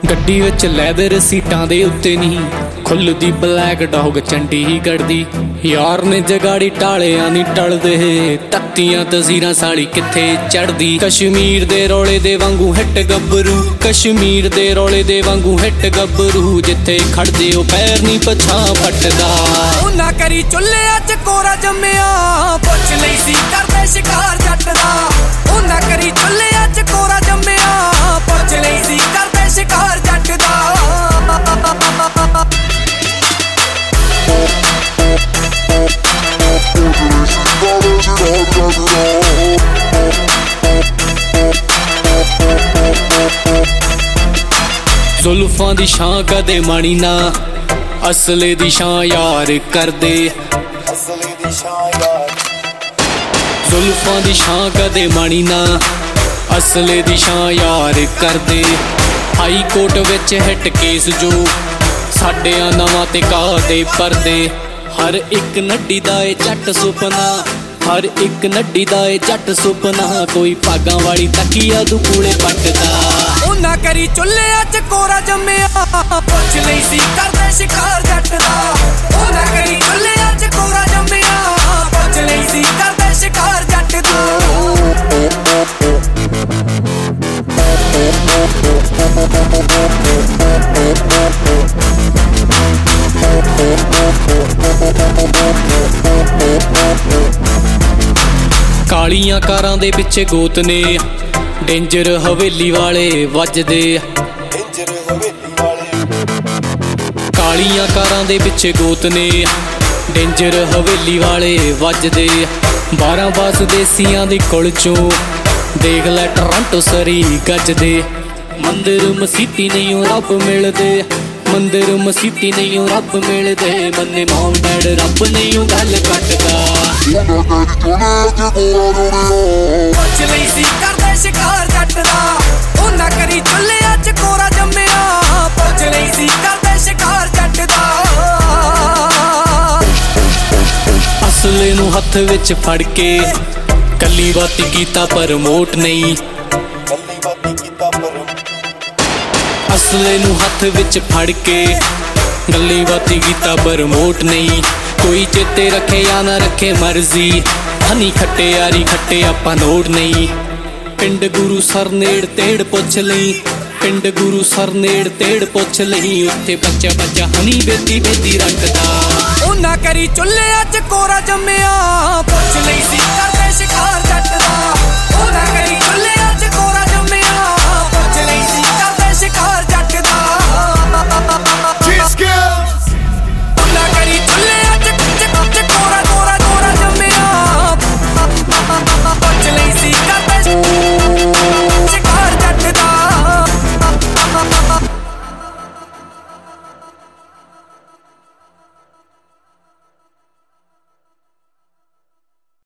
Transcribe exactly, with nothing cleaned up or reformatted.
ਗੱਡੀ ਵਿੱਚ ਲੈਦਰ ਸੀਟਾਂ ਦੇ ਉੱਤੇ ਨਹੀਂ ਖੁੱਲਦੀ ਬਲੈਕ ਡੌਗ ਚੰਡੀਗੜ੍ਹ ਦੀ। ਯਾਰ ਨੇ ਜਗਾੜੀ ਟਾਲਿਆਂ ਨਹੀਂ ਟਲਦੇ, ਤੱਤੀਆਂ ਤਜ਼ੀਰਾਂ ਸਾਲੀ ਕਿੱਥੇ ਚੜਦੀ। ਕਸ਼ਮੀਰ ਦੇ ਰੌਲੇ ਦੇ ਵਾਂਗੂ ਹਿੱਟ ਗੱਭਰੂ, ਕਸ਼ਮੀਰ ਦੇ ਰੌਲੇ ਦੇ ਵਾਂਗੂ ਹਿੱਟ ਗੱਭਰੂ, ਜਿੱਥੇ ਖੜਦੇ ਉਹ ਪੈਰ ਨਹੀਂ ਪਛਾਂ ਪੱਟਦਾ। ਉਹਨਾਂ ਕਰੀ ਚੁੱਲ੍ਹਿਆਂ 'ਚ ਕੋਰਾ ਜੰਮਿਆ, ਪੁੱਛ ਲਈ ਸੀ ਕਰਦੇ ਸ਼ਿਕਾਰ ਜੱਟ ਦਾ। ਉਹਨਾਂ ਕਰੀ ਚੁੱਲ੍ਹਿਆਂ 'ਚ ਕੋਰਾ ਜੰਮਿਆ, ਪੁੱਛ ਲਈ ਸੀ ਕਰਦੇ ਸ਼ਿਕਾਰ ਜੱਟ ਦਾ। ਜ਼ੁਲਫਾਂ ਦੀ ਛਾਂ ਕਦੇ ਮਾਣੀ ਨਾ, ਅਸਲੇ ਦੀ ਛਾਂ ਯਾਰ ਕਰਦੇ। ਜ਼ੁਲਫਾਂ ਦੀ ਛਾਂ ਕਦੇ ਮਾਣੀ ਨਾ, ਅਸਲੇ ਦੀ ਛਾਂ ਯਾਰ ਕਰਦੇ। ਹਾਈ ਕੋਰਟ ਵਿੱਚ ਹਿੱਟ ਕੇਸ ਜੋ ਸਾਡਿਆਂ ਨਵਾਂ ਤੇ ਕਾਦੇ ਪਰਦੇ। ਹਰ ਇੱਕ ਨੱਡੀ ਦਾ ਏ ਜੱਟ ਸੁਪਨਾ, ਹਰ ਇੱਕ ਨੱਡੀ ਦਾ ਏ ਜੱਟ ਸੁਪਨਾ, ਕੋਈ ਭਾਗਾਂ ਵਾਲੀ ਤਕੀਆ ਦੂ ਕੂਲੇ ਪੱਟਦਾ। ਉਹਨਾਂ ਕਰੀ ਚੁੱਲ੍ਹਿਆਂ 'ਚ ਕੋਰਾ ਜੰਮਿਆ, ਪੁੱਛ ਲਈ ਸੀ ਕਰਦੇ ਸ਼ਿਕਾਰ ਜੱਟ ਦਾ। ਉਹਨਾਂ ਕਰੀ ਚੁੱਲ੍ਹਿਆਂ 'ਚ ਕੋਰਾ ਜੰਮਿਆ, ਪੁੱਛ ਲਈ ਸੀ ਕਰਦੇ ਸ਼ਿਕਾਰ ਜੱਟ ਦਾ। ਕਾਲੀਆਂ ਕਾਰਾਂ ਦੇ ਪਿੱਛੇ ਗੋਤ ਨੇ, ਡੇਂਜਰ ਹਵੇਲੀ ਵਾਲੇ ਵੱਜਦੇ। ਕਾਲੀਆਂ ਕਾਰਾਂ ਦੇ ਪਿੱਛੇ ਗੋਤ ਨੇ, ਡੇਂਜਰ ਹਵੇਲੀ ਵਾਲੇ ਵੱਜਦੇ। ਬਾਰਾਂ ਬਾਸ ਦੇਸੀਆਂ ਦੀ ਕੁਲ ਚੋਂ ਦੇਖ ਲੈ ਟੋਰਾਂਟੋ ਸਰੀ ਗੱਜਦੇ। ਮੰਦਰ ਮਸੀਤੀ ਨਹੀਂ ਉਹ ਰੱਬ ਮਿਲਦੇ, ਮੰਦਰ ਮਸੀਤੀ ਨਹੀਂ ਉਹ ਰੱਬ ਮਿਲਦੇ। ਮੰਨੇ ਮੌਮ ਡੈਡ ਰੱਬ ਨਹੀਂ ਉਹ ਗੱਲ ਕੱਟਦਾ। ਪੁੱਛ ਲਈ ਸੀ ਕਰਦੇ ਸ਼ਿਕਾਰ ਜੱਟ ਦਾ। ਉਹਨਾਂ ਕਰੀ ਚੁੱਲ੍ਹਿਆਂ 'ਚ ਕੋਰਾ ਜੰਮਿਆ, ਪੁੱਛ ਲਈ ਸੀ ਕਰਦੇ ਸ਼ਿਕਾਰ ਜੱਟ ਦਾ। ਅਸਲੇ ਨੂੰ ਹੱਥ ਵਿੱਚ ਫੜ ਕੇ ਕੱਲੀ ਬਾਤੀ ਕੀਤਾ ਪ੍ਰਮੋਟ ਨਹੀਂ। ਅਸਲੇ ਨੂੰ ਹੱਥ ਵਿੱਚ ਫੜ ਕੇ ਗੱਲੀ ਬਾਤੀ ਕੀਤਾ ਪ੍ਰਮੋਟ ਨਹੀਂ। ਕੋਈ ਚੇਤੇ ਰੱਖੇ ਜਾਂ ਨਾ ਰੱਖੇ ਮਰਜ਼ੀ, ਹਨੀ ਖੱਟੇ ਯਾਰੀ ਖੱਟੇ ਆਪਾਂ ਨੋਟ ਨਹੀਂ। ਪਿੰਡ ਗੁਰੂ ਸਰ ਨੇੜ ਤੇੜ ਪੁੱਛ ਲਈ, ਪਿੰਡ ਗੁਰੂ ਸਰ ਨੇੜ ਤੇੜ ਪੁੱਛ ਲਈ, ਉੱਥੇ ਬੱਚਾ ਬੱਚਾ ਹਨੀ ਬੇਦੀ ਬੇਦੀ ਰੱਖਦਾ। ਉਹਨਾਂ ਕਰੀ ਚੁੱਲ੍ਹਿਆਂ 'ਚ ਕੋਰਾ ਜੰਮਿਆ, ਪੁੱਛ ਲਈ ਸੀ